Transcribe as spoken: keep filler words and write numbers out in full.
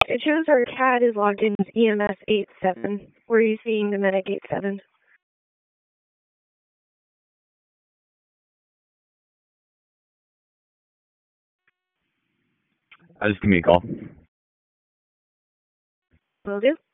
It shows our cat is logged in as E M S eight seven. Were you seeing the medic eight seven? Uh, just give me a call. Will do.